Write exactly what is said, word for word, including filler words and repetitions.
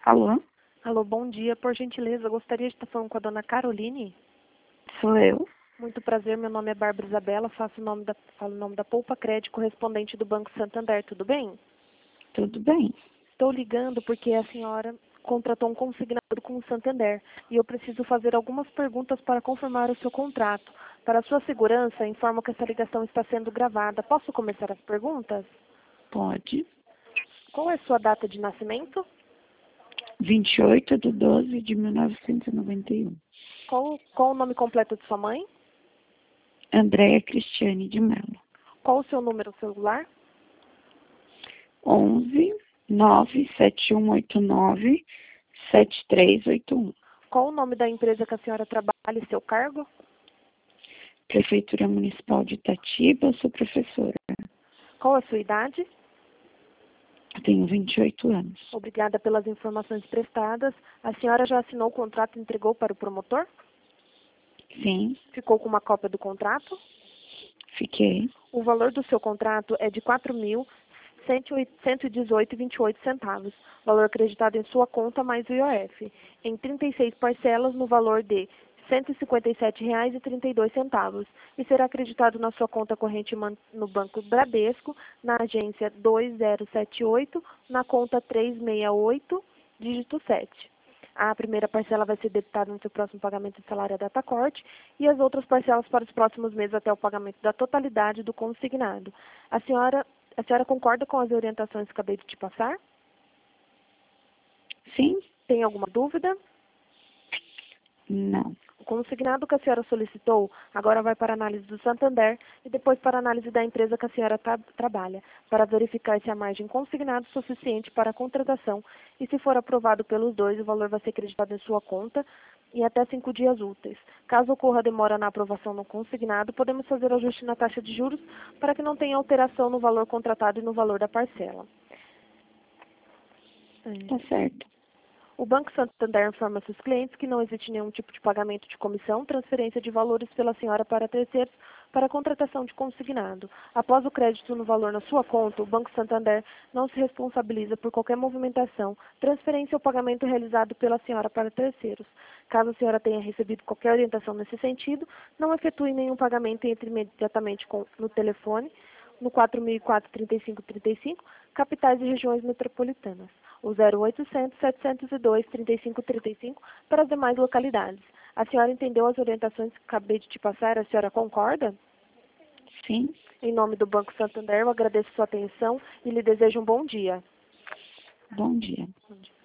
Alô? Alô, bom dia. Por gentileza, gostaria de estar falando com a dona Caroline. Sou eu. Muito prazer, meu nome é Bárbara Isabela, faço o nome da, falo o nome da Poupa Crédito, correspondente do Banco Santander, tudo bem? Tudo bem? Estou ligando porque a senhora contratou um consignado com o Santander e eu preciso fazer algumas perguntas para confirmar o seu contrato. Para sua segurança, informo que essa ligação está sendo gravada. Posso começar as perguntas? Pode. Qual é sua data de nascimento? vinte e oito de doze de mil novecentos e noventa e um. Qual, qual o nome completo de sua mãe? Andréia Cristiane de Mello. Qual o seu número celular? onze, nove sete um oito nove, sete três oito um. Qual o nome da empresa que a senhora trabalha e seu cargo? Prefeitura Municipal de Itatiba, sou professora. Qual a sua idade? Tenho vinte e oito anos. Obrigada pelas informações prestadas. A senhora já assinou o contrato e entregou para o promotor? Sim, Ficou com uma cópia do contrato? fiquei. O valor do seu contrato é de quatro mil cento e dezoito reais e vinte e oito centavos, valor acreditado em sua conta mais o I O F, em trinta e seis parcelas no valor de cento e cinquenta e sete reais e trinta e dois centavos e será acreditado na sua conta corrente no Banco Bradesco, na agência dois zero sete oito, na conta trezentos e sessenta e oito, dígito sete. A primeira parcela vai ser debitada no seu próximo pagamento de salário à data corte e as outras parcelas para os próximos meses até o pagamento da totalidade do consignado. A senhora, a senhora concorda com as orientações que acabei de te passar? Sim? Tem alguma dúvida? Não. O consignado que a senhora solicitou agora vai para a análise do Santander e depois para a análise da empresa que a senhora tra trabalha, para verificar se a margem consignada é suficiente para a contratação e se for aprovado pelos dois, o valor vai ser acreditado em sua conta em até cinco dias úteis. Caso ocorra demora na aprovação no consignado, podemos fazer ajuste na taxa de juros para que não tenha alteração no valor contratado e no valor da parcela. Tá certo. O Banco Santander informa seus clientes que não existe nenhum tipo de pagamento de comissão, transferência de valores pela senhora para terceiros para a contratação de consignado. Após o crédito no valor na sua conta, o Banco Santander não se responsabiliza por qualquer movimentação, transferência ou pagamento realizado pela senhora para terceiros. Caso a senhora tenha recebido qualquer orientação nesse sentido, não efetue nenhum pagamento e entre imediatamente com, no telefone no quatro mil e quatro, trinta e cinco trinta e cinco, capitais e regiões metropolitanas. O zero oitocentos, setecentos e dois, trinta e cinco trinta e cinco para as demais localidades. A senhora entendeu as orientações que acabei de te passar? A senhora concorda? Sim. Em nome do Banco Santander, eu agradeço sua atenção e lhe desejo um bom dia. Bom dia. Bom dia.